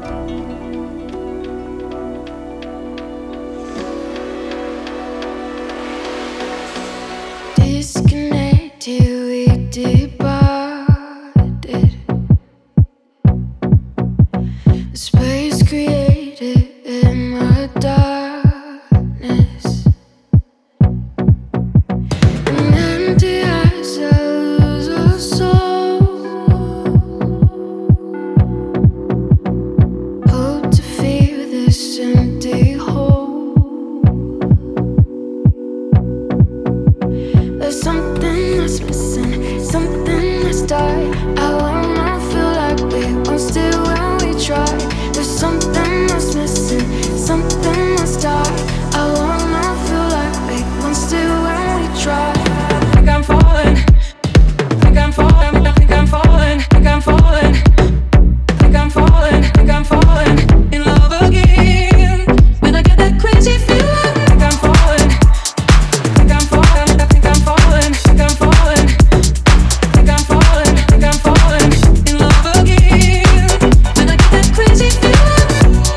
Disconnected, we departed. The space created in my darkness. An empty eyes, I lose our soul. Hope to feel this empty hole. There's something that's missing, something that's died. I wanna feel like we once did when we tried. There's something that's missing, something that's died. I wanna feel like we once did when we tried. I think I'm falling, think I'm falling, I think I'm falling, think I'm falling, think I'm falling, think I'm falling in love again. When I get that crazy feeling, think I'm falling, think I'm falling, I think I'm falling, think I'm falling, think I'm falling, think I'm falling in love again. When I get that crazy feeling.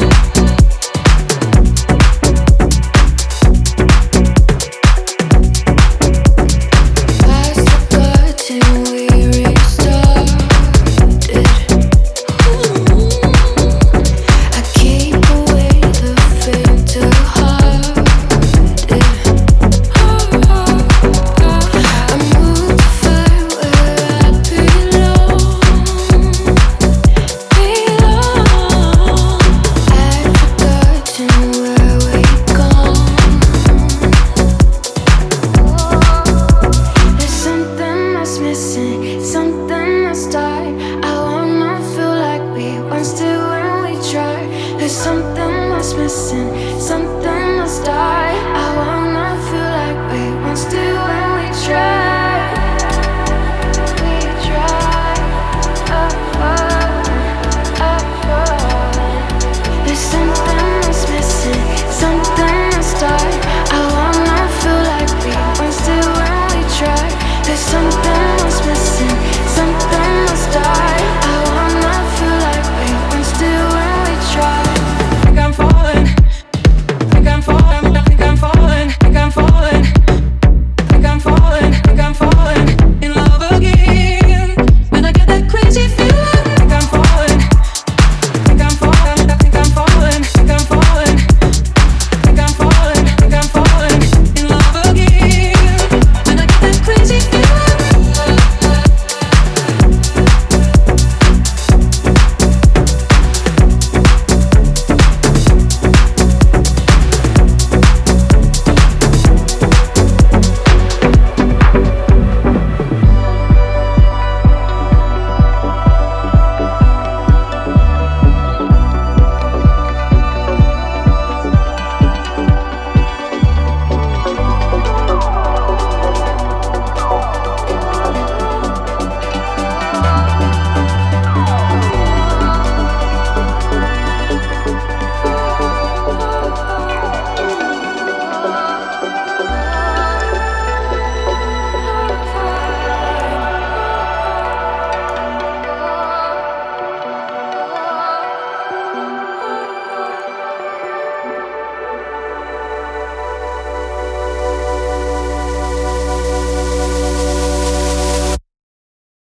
Past the curtain, we restarted. I keep away the faint-hearted. I move to find where I belong. I've forgotten where we've gone. There's something that's missing, something that's died. I wanna feel like we once did when we tried. There's something that's missing,